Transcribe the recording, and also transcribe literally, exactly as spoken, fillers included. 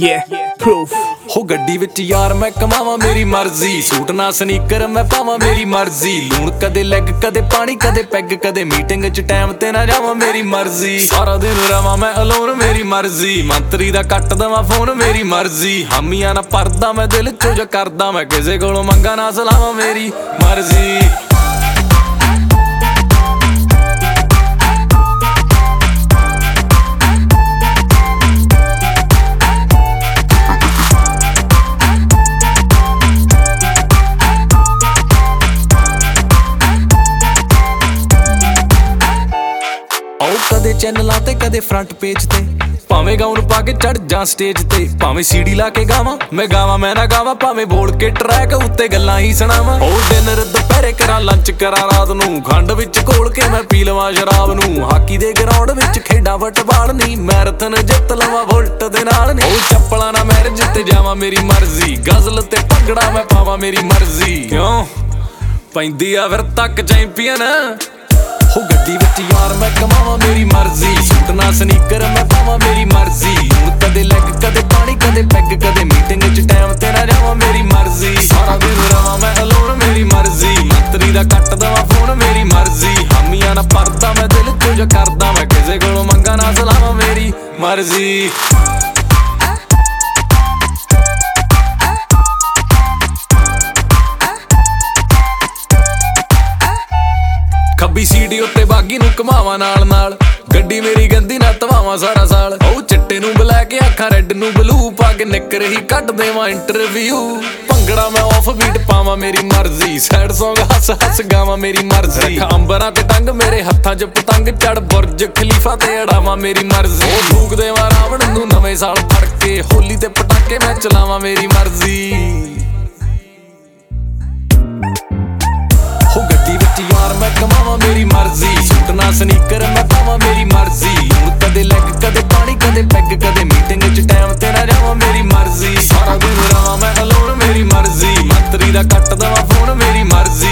Yeah, proof. ਹੋ ਗੱਡੀ ਵਿੱਚ ਯਾਰ ਮੈਂ ਕਮਾਵਾਂ ਮੇਰੀ ਮਰਜ਼ੀ, ਸੂਟ ਨਾ ਸਨੀਕਰ ਮੈਂ ਪਾਵਾਂ ਮੇਰੀ ਮਰਜ਼ੀ, ਲੂਣ ਕਦੇ ਲੈਗ ਕਦੇ ਪਾਣੀ ਕਦੇ ਪੈਗ ਕਦੇ ਮੀਟਿੰਗ ਚ ਟਾਈਮ ਤੇ ਨਾ ਜਾਵਾਂ ਮੇਰੀ ਮਰਜ਼ੀ, ਸਾਰਾ ਦਿਨ ਰਵਾਂ ਮੈਂ ਅਲੋਨ ਮੇਰੀ ਮਰਜ਼ੀ, ਮੰਤਰੀ ਦਾ ਕੱਟ ਦਵਾਂ ਫੋਨ ਮੇਰੀ ਮਰਜ਼ੀ, ਹਾਮੀਆਂ ਨਾ ਪਰਦਾ ਮੈਂ ਦਿਲ ਚੋਂ ਜੋ ਕਰਦਾ ਮੈਂ ਕਿਸੇ ਕੋਲੋਂ ਮੰਗਾ ਨਾ ਸਲਾਵਾਂ ਮੇਰੀ ਮਰਜ਼ੀ। ਕਦੇ ਚੈਨਲਾਂ ਤੇ ਕਦੇ ਫਰੰਟ ਪੇਜ ਤੇ, ਭਾਵੇਂ ਗਾਉਨ ਪਾ ਕੇ ਚੜ ਜਾਂ ਸਟੇਜ ਤੇ, ਭਾਵੇਂ ਸੀਡੀ ਲਾ ਕੇ ਗਾਵਾਂ ਮੈਂ ਗਾਵਾਂ ਮੈਂ ਨਾ ਗਾਵਾਂ, ਭਾਵੇਂ ਬੋਲ ਕੇ ਟਰੈਕ ਉੱਤੇ ਗੱਲਾਂ ਹੀ ਸੁਣਾਵਾਂ। ਉਹ ਡਿਨਰ ਦੁਪਹਿਰੇ ਕਰਾਂ ਲੰਚ ਕਰਾਂ ਰਾਤ ਨੂੰ, ਖੰਡ ਵਿੱਚ ਘੋਲ ਕੇ ਮੈਂ ਪੀ ਲਵਾਂ ਸ਼ਰਾਬ ਨੂੰ, ਹਾਕੀ ਦੇ ਗਰਾਊਂਡ ਵਿੱਚ ਖੇਡਾਂ ਫੁੱਟਬਾਲ ਨੀ, ਮੈਰਾਥਨ ਜਿੱਤ ਲਵਾਂ ਬੁਲਟ ਦੇ ਨਾਲ ਨੀ, ਉਹ ਚੱਪਲਾਂ ਨਾਲ ਮੈਰਿਜ ਤੇ ਜਾਵਾਂ ਮੇਰੀ ਮਰਜ਼ੀ, ਗਜ਼ਲ ਤੇ ਭੰਗੜਾ ਮੈਂ ਪਾਵਾਂ ਮੇਰੀ ਮਰਜ਼ੀ। ਕਿਉਂ ਪੈਂਦੀ ਆ ਫਿਰ ਤੱਕ ਚੈਂਪੀਅਨ, ਹੋ ਗੱਡੀ ਵਿੱਚ ਯਾਰ ਮੈਂ ਕਮਾਵਾਂ ਮੇਰੀ ਮਰਜ਼ੀ, ਸੂਟ ਨਾ ਸਨੀਕਰ ਮੈਂ ਪਾਵਾਂ ਮੇਰੀ ਮਰਜ਼ੀ, ਹੁਣ ਕਦੇ ਲੈਗ ਕਦੇ ਪਾਣੀ ਕਦੇ ਪੈਗ ਕਦੇ ਮੀਟਿੰਗ ਚ ਟਾਈਮ ਤੇ ਨਾ ਜਾਵਾਂ ਮੇਰੀ ਮਰਜ਼ੀ, ਸਾਰਾ ਦਿਨ ਰਵਾਂ ਮੈਂ ਅਲੋਨ ਮੇਰੀ ਮਰਜ਼ੀ, ਮੰਤਰੀ ਦਾ ਕੱਟ ਦਵਾਂ ਫੋਨ ਮੇਰੀ ਮਰਜ਼ੀ, ਹਾਮੀਆਂ ਨਾ ਪਰਦਾ ਮੈਂ ਦਿਲ ਚੋਂ ਜੋ ਕਰਦਾ ਮੈਂ ਕਿਸੇ ਕੋਲੋਂ ਮੰਗਾ ਨਾ ਸਲਾਵਾਂ ਮੇਰੀ ਮਰਜ਼ੀ। ਖੱਬੀ ਸੀਡੀ ਉੱਤੇ ਬਾਗੀ ਨੂੰ ਘਮਾਵਾਂ ਨਾਲ ਨਾਲ, ਗੱਡੀ ਮੇਰੀ ਗੰਦੀ ਨਾ ਧਵਾਵਾਂ ਸਾਰਾ ਸਾਲ, ਉਹ ਚਿੱਟੇ ਨੂੰ ਬਲੈਕ ਅੱਖਾਂ ਰੈੱਡ ਨੂੰ ਬਲੂ ਪਾ ਕੇ ਨਿੱਕਰ ਹੀ ਕੱਢ ਦੇਵਾਂ ਇੰਟਰਵਿਊ, ਭੰਗੜਾ ਮੈਂ ਆਫ ਬੀਟ ਪਾਵਾਂ ਮੇਰੀ ਮਰਜ਼ੀ, ਸੈਡ ਸੌਂਗ ਹੱਸ ਹੱਸ ਗਾਵਾਂ ਮੇਰੀ ਮਰਜ਼ੀ, ਰੱਖਾਂ ਅੰਬਰਾਂ ਤੇ ਟੰਗ ਮੇਰੇ ਹੱਥਾਂ 'ਚ ਪਤੰਗ, ਚੜ ਬੁਰਜ ਖਲੀਫਾ ਤੇ ਅੜਾਵਾਂ ਮੇਰੀ ਮਰਜ਼ੀ, ਉਹ ਫੂਕ ਦੇਵਾਂ ਰਾਵਣ ਨੂੰ ਨਵੇਂ ਸਾਲ ਫੜ ਕੇ, ਹੋਲੀ ਤੇ ਪਟਾਕੇ ਮੈਂ ਚਲਾਵਾਂ ਮੇਰੀ ਮਰਜ਼ੀ। ਹੋ ਗੱਡੀ ਵਿੱਚ ਯਾਰ ਮੈਂ ਕਮਾਵਾਂ ਮੇਰੀ ਮਰਜ਼ੀ, ਸੂਟ ਨਾ ਸਨੀਕਰ ਮੈਂ ਪਾਵਾਂ ਮੇਰੀ ਮਰਜ਼ੀ, ਹੁਣ ਕਦੇ ਲੈਗ ਕਦੇ ਪਾਣੀ ਕਦੇ ਪੈਗ ਕਦੇ ਮੀਟਿੰਗ ਚ ਟਾਈਮ ਤੇ ਨਾ ਜਾਵਾਂ ਮੇਰੀ ਮਰਜ਼ੀ, ਸਾਰਾ ਦਿਨ ਰਵਾਂ ਮੈਂ ਅਲੋਨ ਮੇਰੀ ਮਰਜ਼ੀ, ਮੰਤਰੀ ਦਾ ਕੱਟ ਦਵਾਂ ਫੋਨ ਮੇਰੀ ਮਰਜ਼ੀ,